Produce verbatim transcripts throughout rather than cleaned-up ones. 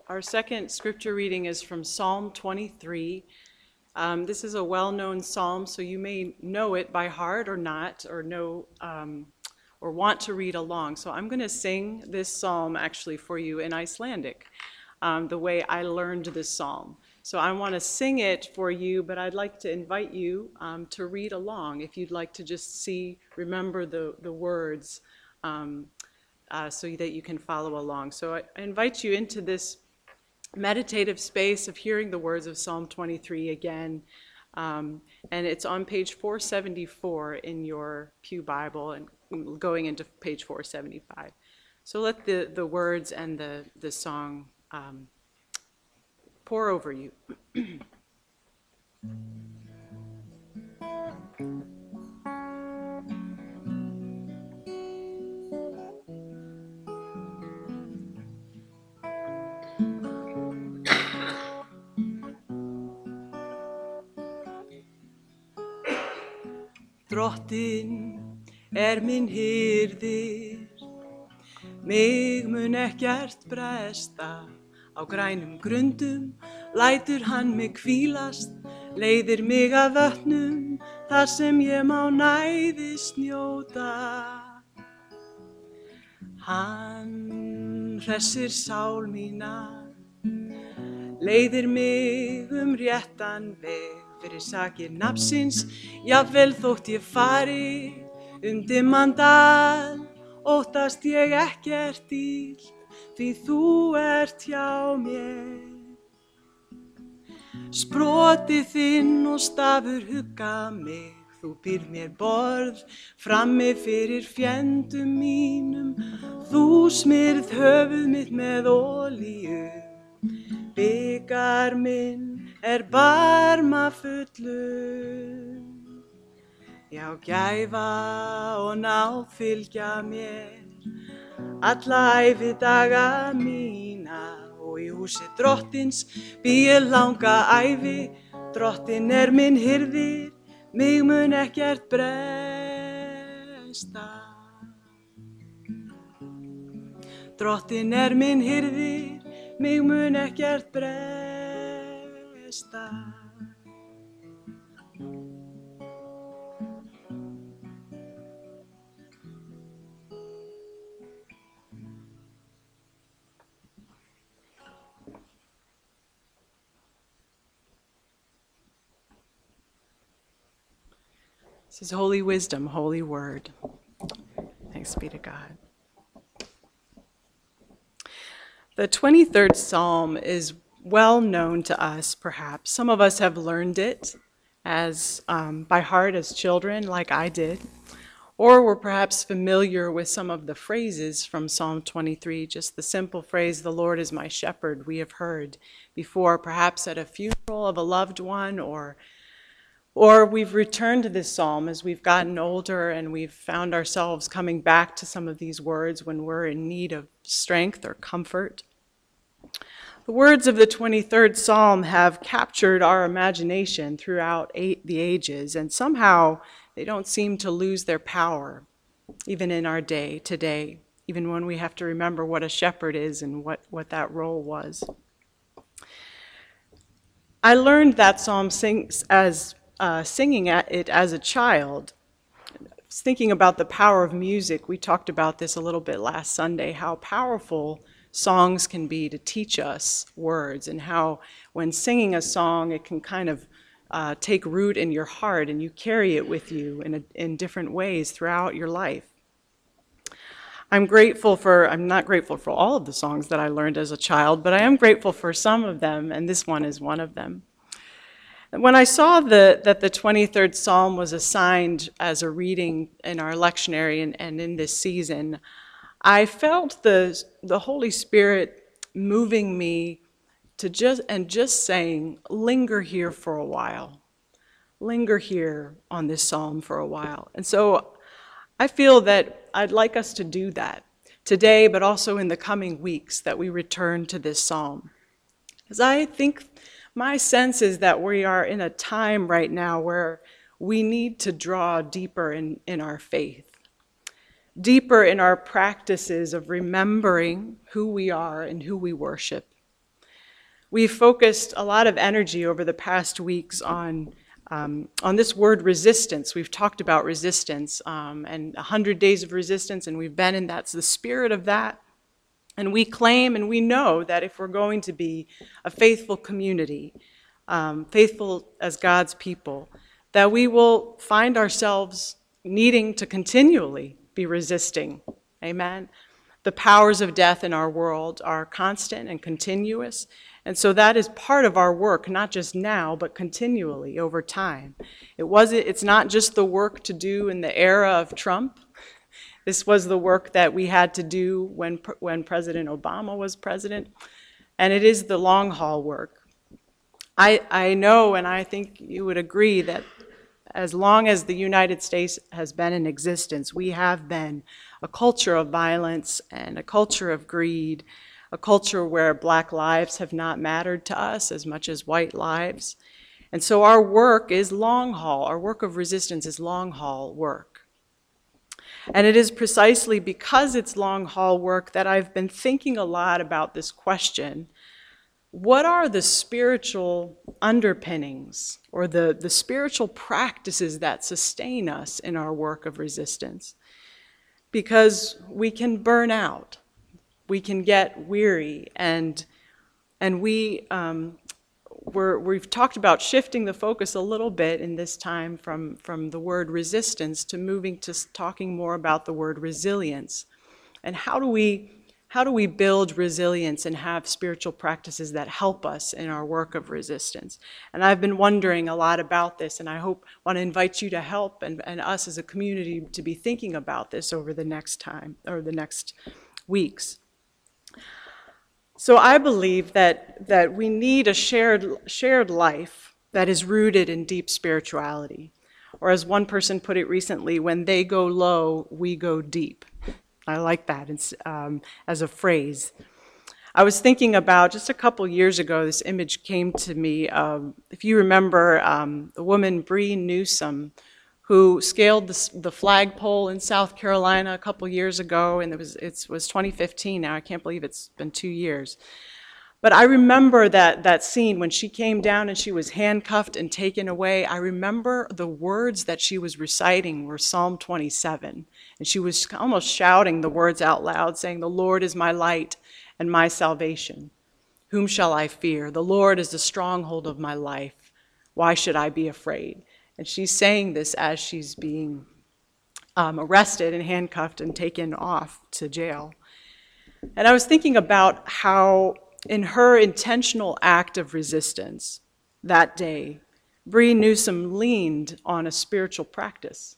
Our second scripture reading is from Psalm twenty-three. Um, this is a well-known psalm, so you may know it by heart or not, or know um, or want to read along. So I'm going to sing this psalm actually for you in Icelandic, um, the way I learned this psalm. So I want to sing it for you, but I'd like to invite you um, to read along if you'd like to just see, remember the, the words um, uh, so that you can follow along. So I, I invite you into this meditative space of hearing the words of Psalm twenty-three again. Um, and it's on page four seventy-four in your Pew Bible and going into page four seventy-five. So let the, the words and the, the song um, pour over you. Drottinn er minn hirðir, mig mun ekkert bresta, á grænum grundum lætur hann mig hvílast, leiðir mig að vötnum, þar sem ég má næðis njóta. Hann hressir sál mína, leiðir mig um réttan veg, fyrir sakir nafnsins, jafnvel þótt ég fari um dimman dal, óttast ég ekkert illt, því þú ert hjá mér. Sproti þinn og stafur hugga mig, þú býrð mér borð frammi fyrir fjendum mínum, þú smyrð höfuð mitt með olíu. Bikar minn er barma fullur, já gæfa og náð fylgja mér, alla ævi daga mína, og í húsi drottins bý ég langa ævi, drottinn er minn hirðir, mig mun ekkert bresta. Drottinn er minn hirðir, mig mun ekkert bresta. This is holy wisdom, holy word. Thanks be to God. The twenty-third Psalm is well known to us, perhaps. Some of us have learned it as um, by heart as children, like I did. Or we're perhaps familiar with some of the phrases from Psalm twenty-three, just the simple phrase, "The Lord is my shepherd," we have heard before, perhaps at a funeral of a loved one, or Or we've returned to this psalm as we've gotten older and we've found ourselves coming back to some of these words when we're in need of strength or comfort. The words of the twenty-third Psalm have captured our imagination throughout eight, the ages, and somehow they don't seem to lose their power, even in our day today, even when we have to remember what a shepherd is and what, what that role was. I learned that psalm sing, as Uh, singing at it as a child. I was thinking about the power of music. We talked about this a little bit last Sunday, how powerful songs can be to teach us words, and how when singing a song, it can kind of uh, take root in your heart and you carry it with you in, a, in different ways throughout your life. I'm grateful for, I'm not grateful for all of the songs that I learned as a child, but I am grateful for some of them, and this one is one of them. When I saw the, that the twenty-third Psalm was assigned as a reading in our lectionary and, and in this season, I felt the, the Holy Spirit moving me to just, and just saying, linger here for a while. Linger here on this psalm for a while. And so I feel that I'd like us to do that today, but also in the coming weeks, that we return to this psalm. Because I think my sense is that we are in a time right now where we need to draw deeper in, in our faith, deeper in our practices of remembering who we are and who we worship, We've focused a lot of energy over the past weeks on, um, on this word resistance. We've talked about resistance um, and one hundred days of resistance, and we've been in that's the spirit of that. And we claim and we know that if we're going to be a faithful community, um, faithful as God's people, that we will find ourselves needing to continually be resisting. Amen? The powers of death in our world are constant and continuous. And so that is part of our work, not just now, but continually over time. It wasn't, it's not just the work to do in the era of Trump. This was the work that we had to do when, when President Obama was president. And it is the long haul work. I, I know, and I think you would agree, that as long as the United States has been in existence, we have been a culture of violence and a culture of greed, a culture where black lives have not mattered to us as much as white lives. And so our work is long haul. Our work of resistance is long haul work. And it is precisely because it's long haul work that I've been thinking a lot about this question. What are the spiritual underpinnings or the, the spiritual practices that sustain us in our work of resistance? Because we can burn out, we can get weary, and, and we, um, we're, we've talked about shifting the focus a little bit in this time from, from the word resistance to moving to talking more about the word resilience. And how do we How do we build resilience and have spiritual practices that help us in our work of resistance? And I've been wondering a lot about this, and I hope, want to invite you to help and, and us as a community to be thinking about this over the next time, or the next weeks. So I believe that, that we need a shared, shared life that is rooted in deep spirituality. Or as one person put it recently, when they go low, we go deep. I like that it's, um, as a phrase. I was thinking about, just a couple years ago, this image came to me. Um, if you remember, um, the woman Bree Newsom, who scaled the, the flagpole in South Carolina a couple years ago, and it was, it was twenty fifteen now. I can't believe it's been two years. But I remember that, that scene when she came down and she was handcuffed and taken away. I remember the words that she was reciting were Psalm twenty-seven. And she was almost shouting the words out loud, saying, "The Lord is my light and my salvation. Whom shall I fear? The Lord is the stronghold of my life. Why should I be afraid?" And she's saying this as she's being um, arrested and handcuffed and taken off to jail. And I was thinking about how in her intentional act of resistance that day, Bree Newsom leaned on a spiritual practice.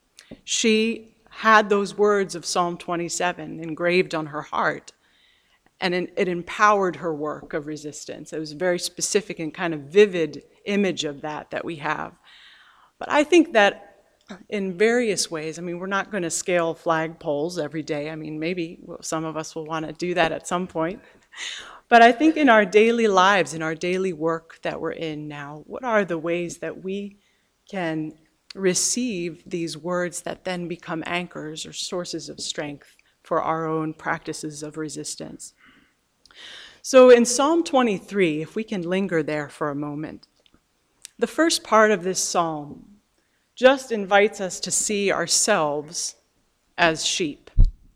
She had those words of Psalm twenty-seven engraved on her heart, and it empowered her work of resistance. It was a very specific and kind of vivid image of that that we have. But I think that in various ways, I mean, we're not going to scale flagpoles every day. I mean, maybe some of us will want to do that at some point. But I think in our daily lives, in our daily work that we're in now, what are the ways that we can receive these words that then become anchors or sources of strength for our own practices of resistance? So in Psalm twenty-three, if we can linger there for a moment, the first part of this psalm just invites us to see ourselves as sheep.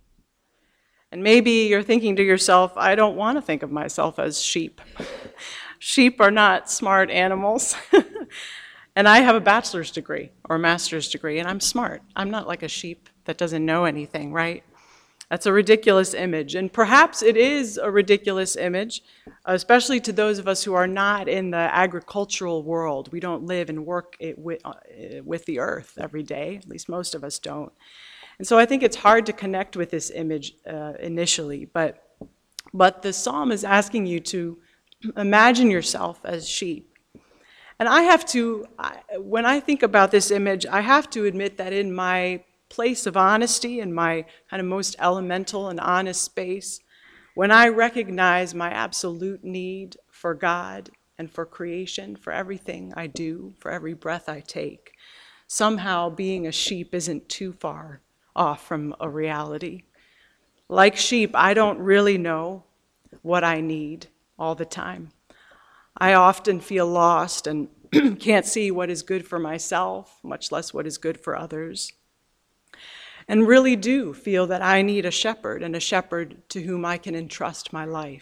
And maybe you're thinking to yourself, I don't want to think of myself as sheep. Sheep are not smart animals. And I have a bachelor's degree or a master's degree, and I'm smart. I'm not like a sheep that doesn't know anything, right? That's a ridiculous image. And perhaps it is a ridiculous image, especially to those of us who are not in the agricultural world. We don't live and work it with, uh, with the earth every day. At least most of us don't. And so I think it's hard to connect with this image uh, initially, but, but the psalm is asking you to imagine yourself as sheep. And I have to, I, when I think about this image, I have to admit that in my place of honesty, in my kind of most elemental and honest space, when I recognize my absolute need for God and for creation, for everything I do, for every breath I take, somehow being a sheep isn't too far off from a reality. Like sheep, I don't really know what I need all the time. I often feel lost and can't see what is good for myself, much less what is good for others, and really do feel that I need a shepherd and a shepherd to whom I can entrust my life.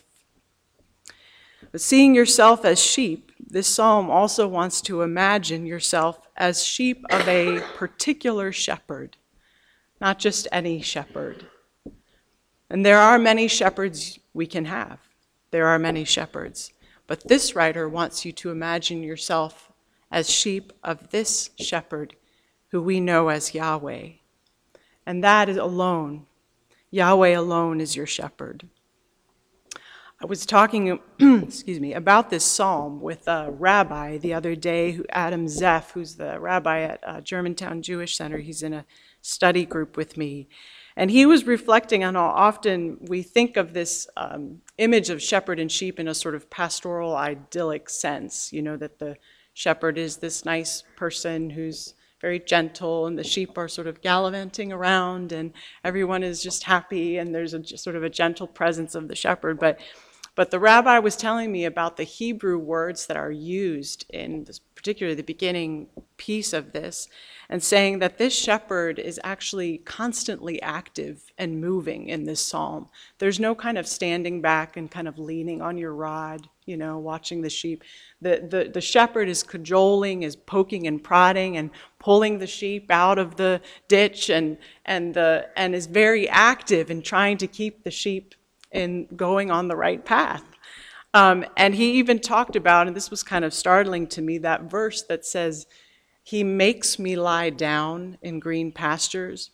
But seeing yourself as sheep, this psalm also wants to imagine yourself as sheep of a particular shepherd, not just any shepherd. And there are many shepherds we can have. There are many shepherds. But this writer wants you to imagine yourself as sheep of this shepherd who we know as Yahweh. And that is alone, Yahweh alone is your shepherd. I was talking, excuse me, about this psalm with a rabbi the other day, Adam Zeff, who's the rabbi at uh, Germantown Jewish Center. He's in a study group with me. And he was reflecting on how often we think of this um, image of shepherd and sheep in a sort of pastoral, idyllic sense, you know, that the shepherd is this nice person who's very gentle, and the sheep are sort of gallivanting around, and everyone is just happy, and there's a just sort of a gentle presence of the shepherd. But But the rabbi was telling me about the Hebrew words that are used in this, particularly the beginning piece of this, and saying that this shepherd is actually constantly active and moving in this psalm. There's no kind of standing back and kind of leaning on your rod, you know, watching the sheep. The, the, the shepherd is cajoling, is poking and prodding and pulling the sheep out of the ditch, and, and, the, and is very active in trying to keep the sheep in going on the right path. Um, and he even talked about, and this was kind of startling to me, that verse that says, he makes me lie down in green pastures.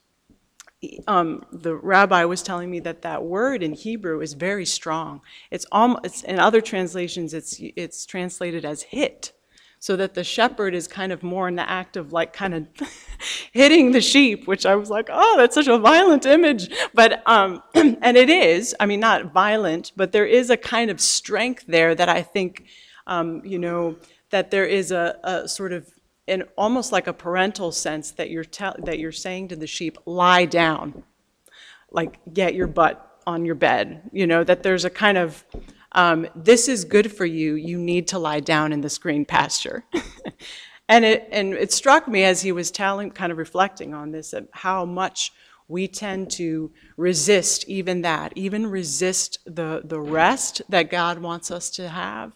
Um, the rabbi was telling me that that word in Hebrew is very strong. It's almost, in other translations, it's it's translated as hit, so that the shepherd is kind of more in the act of like kind of hitting the sheep, which I was like, oh, that's such a violent image. But, um, and it is, I mean, not violent, but there is a kind of strength there that I think, um, you know, that there is a, a sort of, in almost like a parental sense that you're te- that you're saying to the sheep, lie down, like get your butt on your bed, you know, that there's a kind of, Um, this is good for you. You need to lie down in this green pasture. and it and it struck me as he was telling, kind of reflecting on this, how much we tend to resist even that, even resist the, the rest that God wants us to have,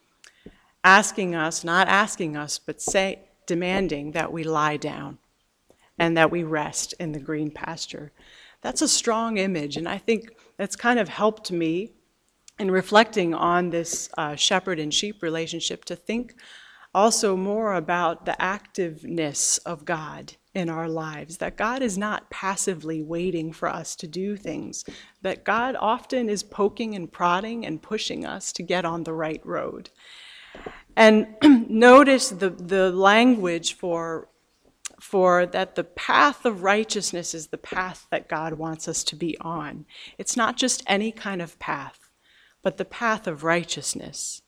asking us, not asking us, but say, demanding that we lie down and that we rest in the green pasture. That's a strong image, and I think that's kind of helped me in reflecting on this uh, shepherd and sheep relationship to think also more about the activeness of God in our lives, that God is not passively waiting for us to do things, that God often is poking and prodding and pushing us to get on the right road. And notice the, the language for, for that the path of righteousness is the path that God wants us to be on. It's not just any kind of path, but the path of righteousness.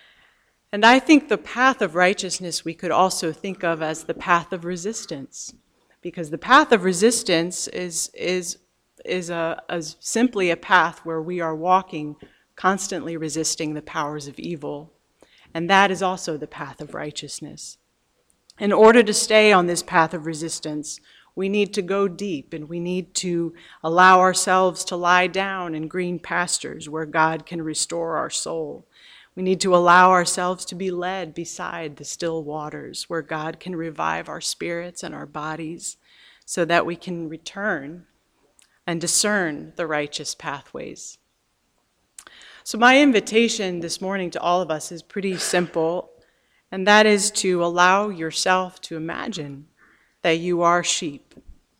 And I think the path of righteousness we could also think of as the path of resistance, because the path of resistance is, is, is, a, is simply a path where we are walking, constantly resisting the powers of evil. And that is also the path of righteousness. In order to stay on this path of resistance, we need to go deep, and we need to allow ourselves to lie down in green pastures where God can restore our soul. We need to allow ourselves to be led beside the still waters where God can revive our spirits and our bodies so that we can return and discern the righteous pathways. So my invitation this morning to all of us is pretty simple, and that is to allow yourself to imagine that you are sheep.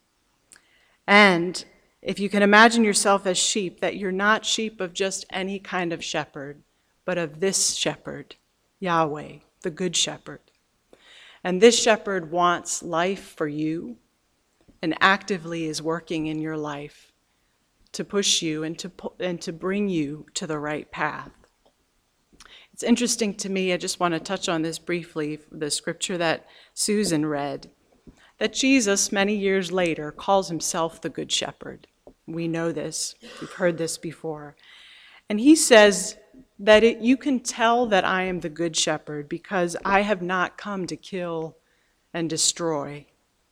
And if you can imagine yourself as sheep, that you're not sheep of just any kind of shepherd, but of this shepherd, Yahweh, the good shepherd. And this shepherd wants life for you and actively is working in your life to push you and to, and to bring you to the right path. It's interesting to me, I just want to touch on this briefly, the scripture that Susan read, that Jesus, many years later, calls himself the Good Shepherd. We know this. We've heard this before. And he says that it, you can tell that I am the good shepherd because I have not come to kill and destroy.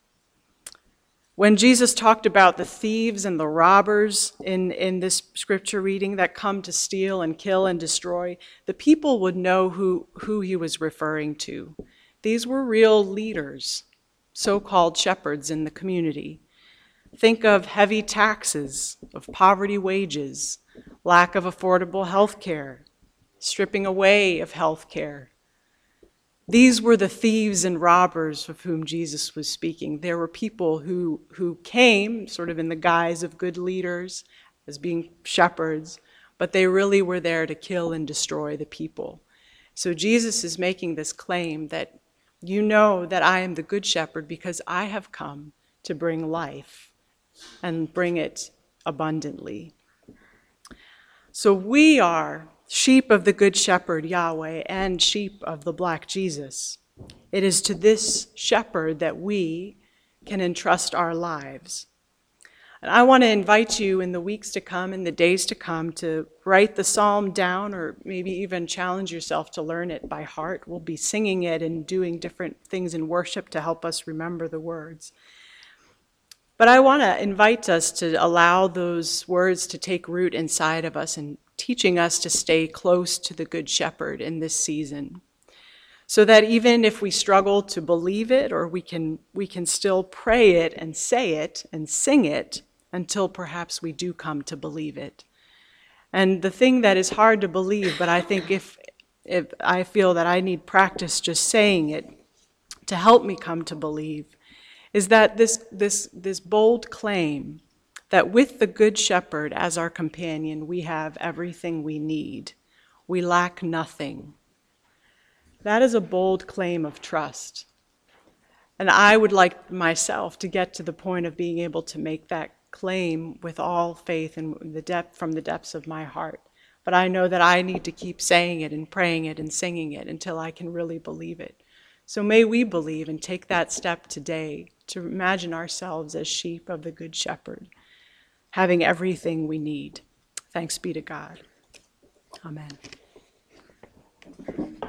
When Jesus talked about the thieves and the robbers in, in this scripture reading that come to steal and kill and destroy, the people would know who, who he was referring to. These were real leaders, so-called shepherds in the community. Think of heavy taxes, of poverty wages, lack of affordable health care, stripping away of health care. These were the thieves and robbers of whom Jesus was speaking. There were people who, who came sort of in the guise of good leaders, as being shepherds, but they really were there to kill and destroy the people. So Jesus is making this claim that you know that I am the good shepherd because I have come to bring life and bring it abundantly. So we are sheep of the good shepherd, Yahweh, and sheep of the black Jesus. It is to this shepherd that we can entrust our lives. And I want to invite you in the weeks to come, in the days to come, to write the psalm down or maybe even challenge yourself to learn it by heart. We'll be singing it and doing different things in worship to help us remember the words. But I want to invite us to allow those words to take root inside of us and teaching us to stay close to the Good Shepherd in this season, so that even if we struggle to believe it, or we can we can still pray it and say it and sing it until perhaps we do come to believe it. And the thing that is hard to believe, but I think if if I feel that I need practice just saying it to help me come to believe, is that this this this bold claim that with the Good Shepherd as our companion, we have everything we need. We lack nothing. That is a bold claim of trust. And I would like myself to get to the point of being able to make that claim with all faith and the depth from the depths of my heart. But I know that I need to keep saying it and praying it and singing it until I can really believe it. So may we believe and take that step today to imagine ourselves as sheep of the Good Shepherd, having everything we need. Thanks be to God. Amen.